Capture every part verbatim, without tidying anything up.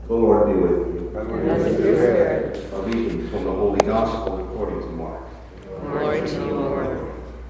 The Lord be with you. And with your spirit. A reading from the Holy Gospel according to Mark. Glory to you, Lord.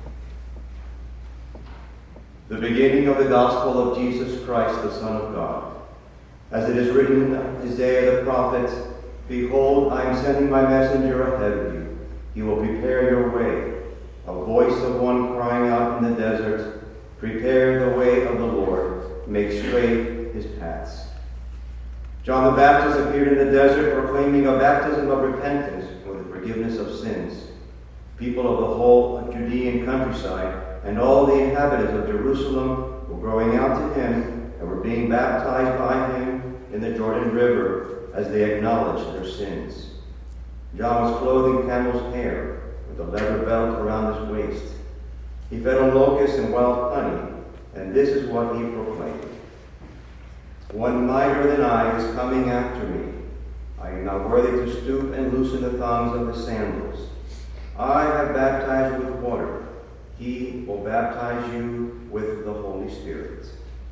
The beginning of the Gospel of Jesus Christ, the Son of God. As it is written in Isaiah the prophet, "Behold, I am sending my messenger ahead of you. He will prepare your way. A voice of one crying out in the desert, prepare the way of the Lord, make straight his paths." John the Baptist appeared in the desert proclaiming a baptism of repentance for the forgiveness of sins. People of the whole Judean countryside and all the inhabitants of Jerusalem were going out to him and were being baptized by him in the Jordan River as they acknowledged their sins. John was clothed in camel's hair with a leather belt around his waist. He fed on locusts and wild honey, and this is what he proclaimed. "One mightier than I is coming after me. I am not worthy to stoop and loosen the thongs of his sandals. I have baptized with water. He will baptize you with the Holy Spirit."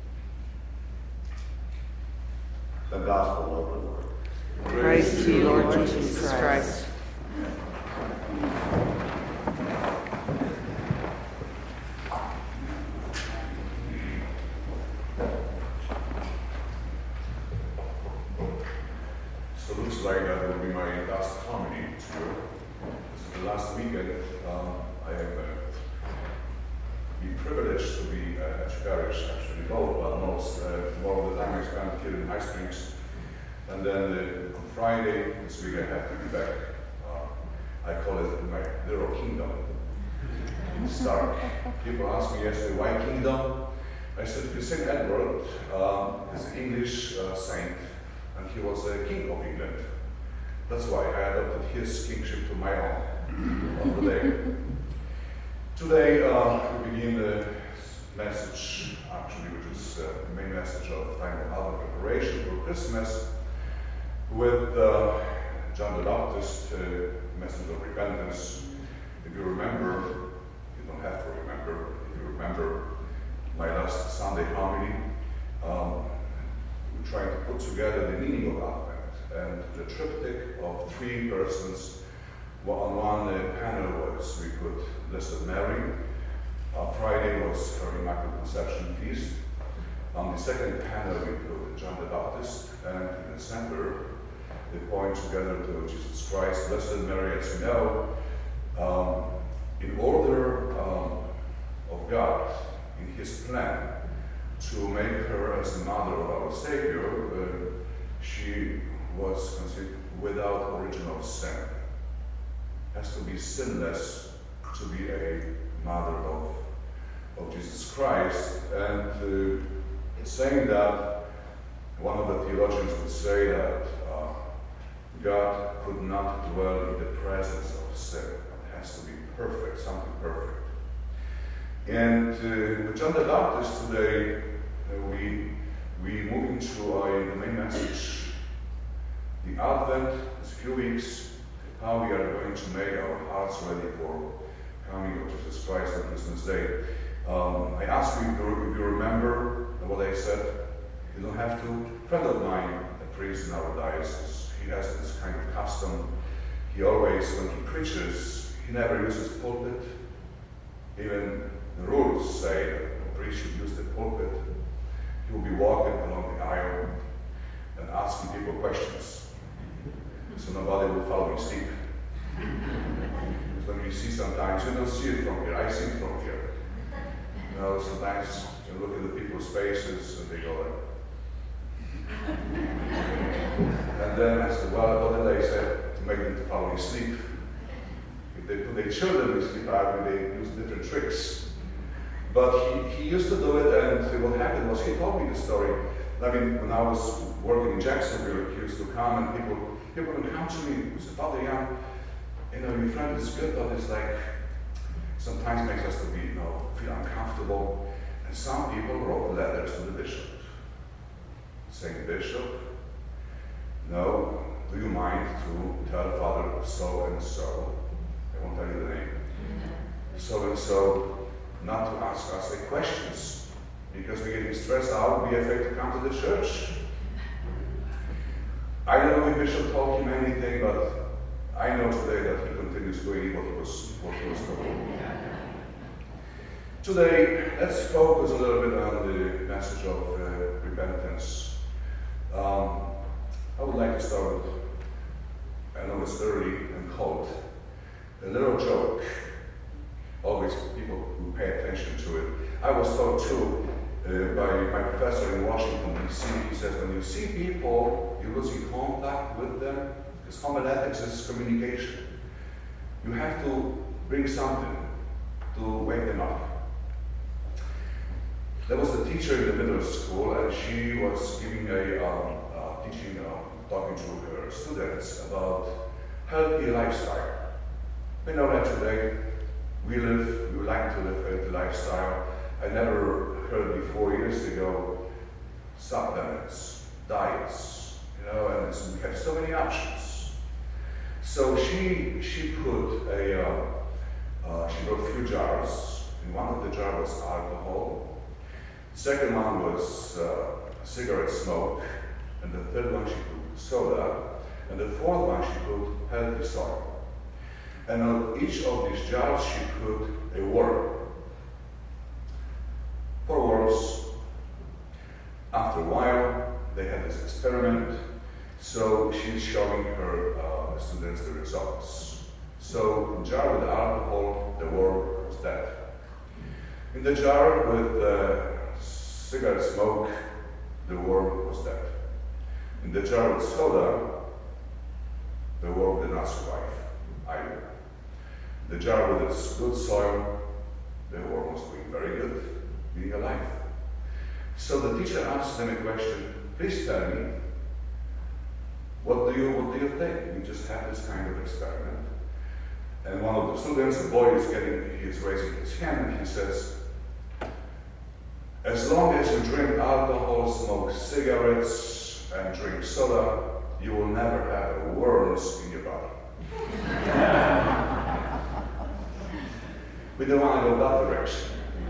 The Gospel of the Lord. Praise to you, Lord Jesus Christ. So it looks like that will be my last homily to you. This is the last weekend. Um, I have uh, been privileged to be uh, at parish, actually, both, but most, uh, more of the time I spent here in High Springs. And then uh, on Friday, this week I have to be back. Uh, I call it my little kingdom in Stark. People ask me yesterday, why kingdom? I said, because Saint Edward um, is an English uh, saint, and he was a king of England. That's why I adopted his kingship to my own of the day. Today uh, we begin the message, actually, which is uh, the main message of time of Advent preparation for Christmas, with uh, John the Baptist, uh, message of repentance. If you remember, you don't have to remember, if you remember my last Sunday homily, um, we tried to put together the meaning of Advent and the triptych of three persons. Well, on one uh, panel was we put Blessed Mary. Uh, Friday was her Immaculate Conception feast. On the second panel we put John the Baptist, and in the center they point together to Jesus Christ. Blessed Mary, as you know, um, in order um, of God, in His plan to make her as the mother of our Savior, uh, she was conceived without original sin. Has to be sinless to be a mother of, of Jesus Christ. And uh, saying that, one of the theologians would say that uh, God could not dwell in the presence of sin. It has to be perfect, something perfect. And uh, with John the Baptist today, uh, we we move into uh, the main message. The Advent is a few weeks, how we are going to make our hearts ready for coming of Jesus Christ on Christmas Day. Um, I asked you if you remember what I said. You don't have to. A friend of mine, a priest in our diocese, he has this kind of custom. He always, when he preaches, he never uses pulpit. Even the rules say that a priest should use the pulpit. He will be walking along the aisle and asking people questions. So nobody will follow his lead. When you see sometimes, you don't see it from here, I see it from here. You know, sometimes you look at the people's faces and they go like, and then I said, well, what did I say? To make them to follow his sleep. If they put their children to sleep, they use different tricks. But he, he used to do it, and what happened was, he told me the story. I mean, when I was working in Jacksonville, he used to come and people people would come to me and say, Father Jan, you know, your friend is good, but it's like, sometimes makes us to be, you know, feel uncomfortable. And some people wrote letters to the bishop, saying, Bishop, no, do you mind to tell Father so and so, I won't tell you the name, so and so, not to ask us the questions, because we're getting stressed out, we're afraid to come to the church. I don't know if Bishop told him anything, but I know today that he continues doing what he was, what he was doing. Today, let's focus a little bit on the message of uh, repentance. Um, I would like to start with, I know it's early and cold, a little joke. Always people who pay attention to it. I was told too uh, by my professor in Washington, D C, he says, when you see people, you're losing contact with them, because homiletics is communication. You have to bring something to wake them up. There was a teacher in the middle school, and she was giving a um, uh, teaching, uh, talking to her students about healthy lifestyle. We know that today we live, we like to live a healthy lifestyle. I never heard before years ago supplements, diets, you know, and it's, we have so many options. So she she put a uh, uh, she brought a few jars. In one of the jars was alcohol. The second one was uh, cigarette smoke, and the third one she put soda, and the fourth one she put healthy soy. And on each of these jars she put a worm. Four worms. After a while, they had this experiment, so she's showing her uh, students the results. So in the jar with alcohol, the worm was dead. In the jar with uh, cigarette smoke, the worm was dead. In the jar with soda, the worm did not survive either. The jar with its good soil, the worm was doing very good, being alive. So the teacher asked them a question, please tell me, what do you what do you think? We just had this kind of experiment. And one of the students, the boy, is getting he is raising his hand and he says, as long as you drink alcohol, smoke cigarettes, and drink soda, you will never have worms in your body. We don't want to go that direction.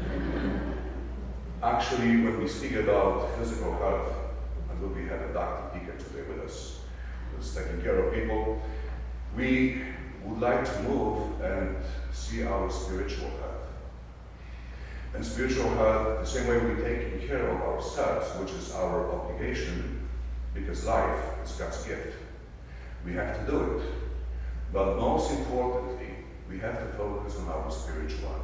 Actually, when we speak about physical health, and we have a Doctor Deacon today with us, who's taking care of people, we would like to move and see our spiritual health. And spiritual health, the same way we're taking care of ourselves, which is our obligation, because life is God's gift. We have to do it. But most importantly, we have to focus on our spirituality.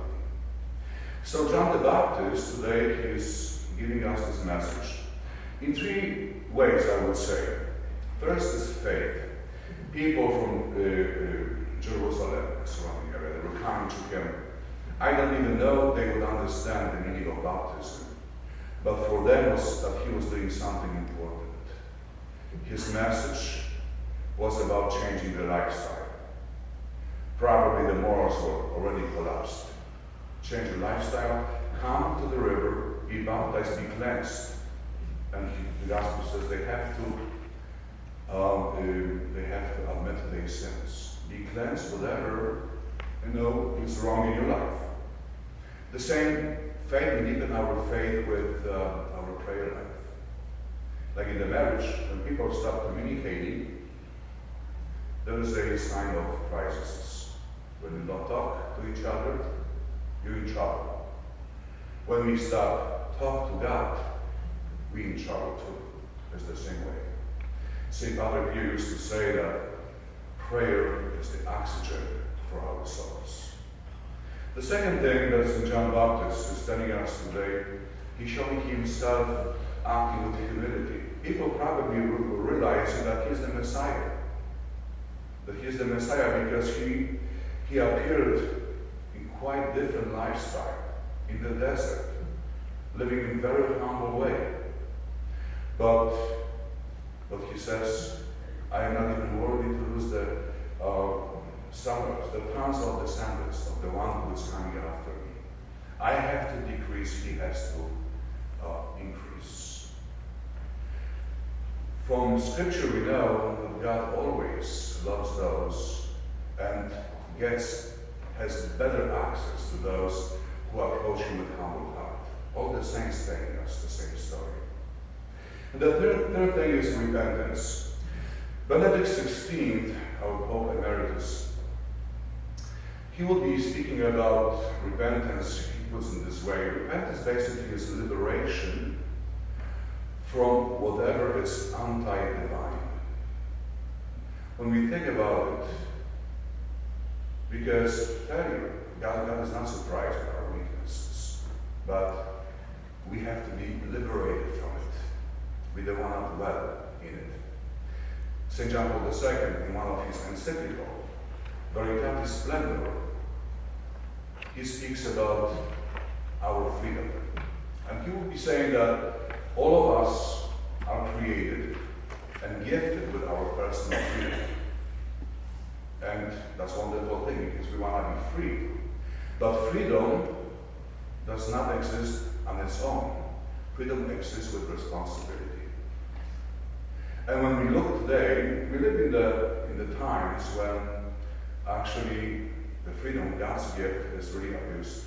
So John the Baptist today is giving us this message in three ways, I would say. First is faith. People from uh, uh, Jerusalem, surrounding area, they were coming to him. I don't even know they would understand the meaning of baptism, but for them was that he was doing something important. His message was about changing the lifestyle. Probably the morals were already collapsed. Change your lifestyle, come to the river, be baptized, be cleansed. And he, the gospel says they have to um, uh, they have to admit their sins. Be cleansed, whatever you know is wrong in your life. The same faith, we deepen our faith with uh, our prayer life. Like in the marriage, when people stop communicating, there is a sign of crisis. When you don't talk to each other, you're in trouble. When we stop talk to God, we're in trouble too. It's the same way. Saint Father Pio used to say that prayer is the oxygen for our souls. The second thing that Saint John Baptist is telling us today, he's showing himself acting with humility. People probably will realize that he's the Messiah. That he's the Messiah because he, he appeared in quite different lifestyle in the desert, living in a very humble way. But, but he says, I am not even worthy to lose the uh, sandals, the tongues of the sandals of the one who is coming after me. I have to decrease, he has to uh, increase. From Scripture we know that God always loves those and gets has better access to those who approach him with humble heart. All the saints telling us the same story. And the third, third thing is repentance. Benedict the sixteenth, our Pope Emeritus, he will be speaking about repentance. He puts it this way: repentance basically is liberation from whatever is anti-divine. When we think about it, because failure, God, God is not surprised at our weaknesses, but we have to be liberated from it. We don't want to dwell in it. Saint John Paul the Second, in one of his encyclical, Veritatis Splendor, he speaks about our freedom. And he will be saying that all of us are created and gifted with our personal freedom. And that's one wonderful thing, because we want to be free. But freedom does not exist on its own. Freedom exists with responsibility. And when we look today, we live in the in the times when actually the freedom of God's gift is really abused.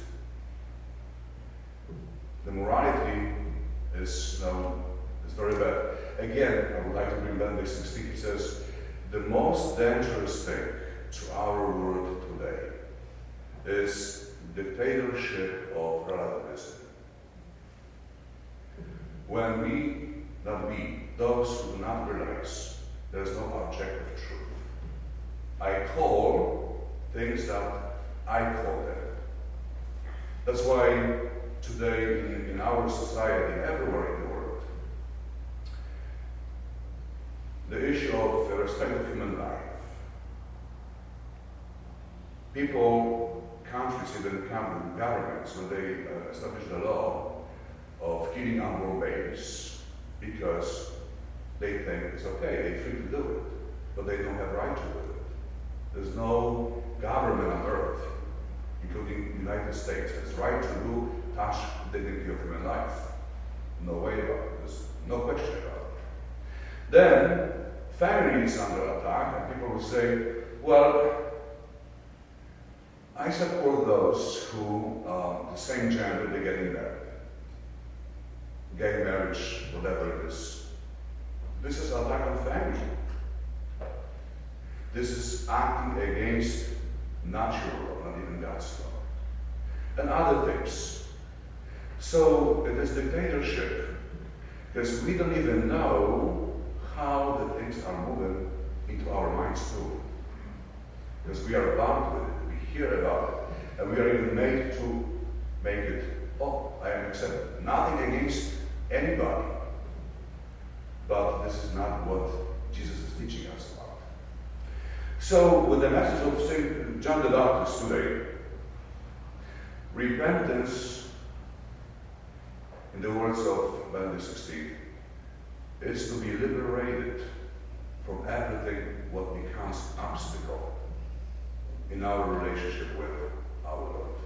The morality is, you know, is very bad. Again, I would like to bring Benedict the sixteenth. He says, the most dangerous thing to our world today is dictatorship of relativism. When we, not we, those who do not realize there is no objective truth. I call things that I call them. That's why today in, in our society, everywhere in the world, the issue of the respect of human life, people, countries, even governments, when they uh, establish the law of killing unborn babies because they think it's okay, they're free to do it, but they don't have right to do it. There's no government on earth, including the United States, has right to do, touch the dignity of human life. No way about it. There's no question about it. Then, family is under attack, and people will say, well, I support those who, um, the same gender, they're getting married. Gay marriage, whatever it is. This is an attack on family. This is acting against natural law, not even God's law. And other things. So it is dictatorship, because we don't even know how the things are moving into our minds too. Because we are bound with it, we hear about it, and we are even made to make it, oh, I am accepted. Nothing against anybody, but this is not what Jesus is teaching us about. So, with the message of Saint John the Baptist today, repentance, in the words of Benedict the sixteenth, is to be liberated from everything what becomes obstacle in our relationship with our Lord.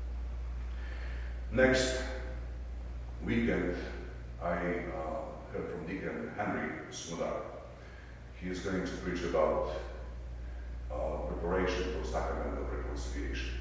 Next weekend, I uh, heard from Deacon Henry Smuda. He is going to preach about uh, preparation for sacrament of reconciliation.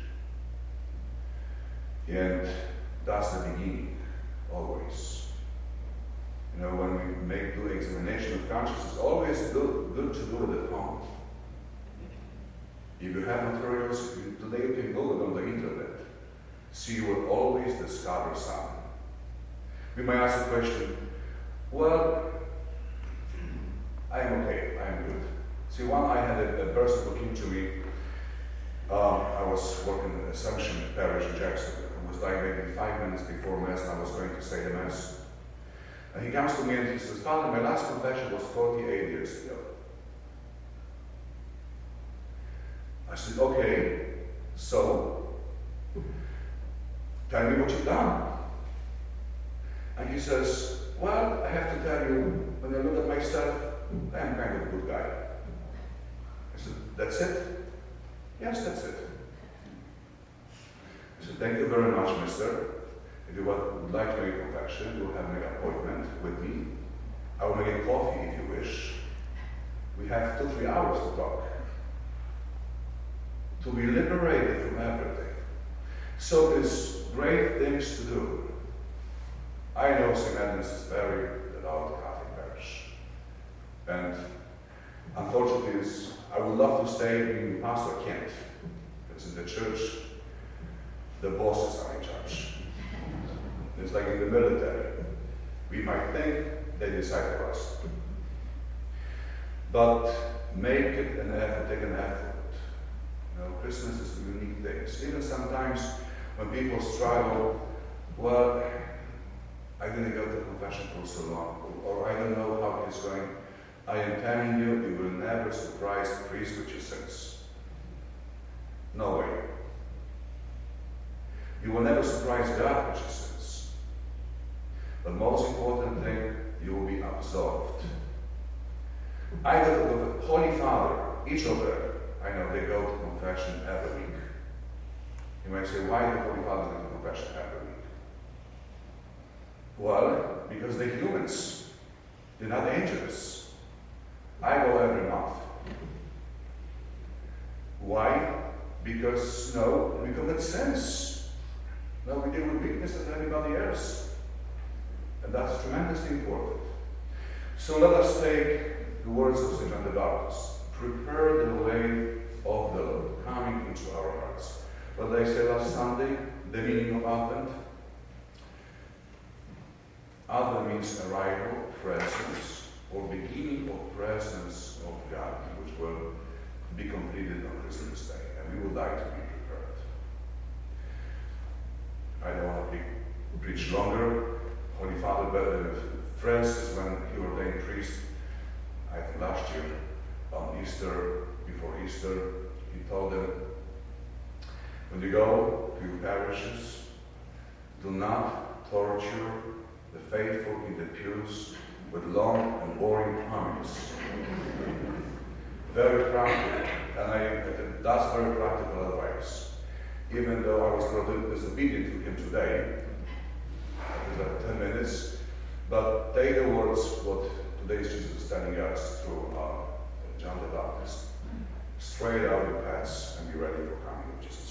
And that's the beginning, always. You know, when we make good examination of conscience, it's always good, good to do it at home. If you have materials, you, today you can go on the internet. So you will always discover something. We might ask the question, well, I'm okay, I'm good. See, one, I had a, a person who came to me. Um, I was working in Assumption Parish in Jackson. It was like maybe five minutes before Mass, and I was going to say the Mass. And he comes to me and he says, Father, my last confession was forty-eight years ago. I said, okay, so tell me what you've done. And he says, well, I have to tell you, when I look at myself, I am kind of a good guy. I said, that's it? Yes, that's it. I said, thank you very much, mister. If you would like to make a confession, you will have an appointment with me. I will make a coffee if you wish. We have two, three hours to talk. To be liberated from everything. So there's great things to do. I know Saint Edmund's is very devout Catholic parish. And unfortunately, it's, I would love to stay being pastor, I can't. It's in the church, the bosses are in charge. It's like in the military. We might think they decide for us. But make it an effort, take an effort. You know, Christmas is a unique thing. Even sometimes when people struggle, well, I didn't go to confession for so long, or I don't know how it is going. I am telling you, you will never surprise the priest with your sins. No way. You will never surprise God with your sins. The most important thing, you will be absolved. I go to the Holy Father, each of them, I know they go to confession every week. You might say, why the Holy Father goes to confession every week? Well, because they're humans. They're not angels. I go every month. Why? Because, no, we commit sins. No, we deal with weakness as anybody else. And that's tremendously important. So let us take the words of Saint John the Baptist. Prepare the way of the Lord, coming into our hearts. What did I say last Sunday? The meaning of Advent. Advent means arrival, presence, or beginning of presence of God, which will be completed on Christmas Day. And we would like to be prepared. I don't want to be, preach longer. Holy Father Francis, when he ordained priest, I think last year, on Easter, before Easter, he told them, when you go to your parishes, do not torture the faithful in the pews with long and boring homilies. Very practical, and I, that's very practical advice. Even though I was a little disobedient to him today, it was like ten minutes, but take the words what today's Jesus is telling us through uh, John the Baptist. Straight out your paths and be ready for coming of Jesus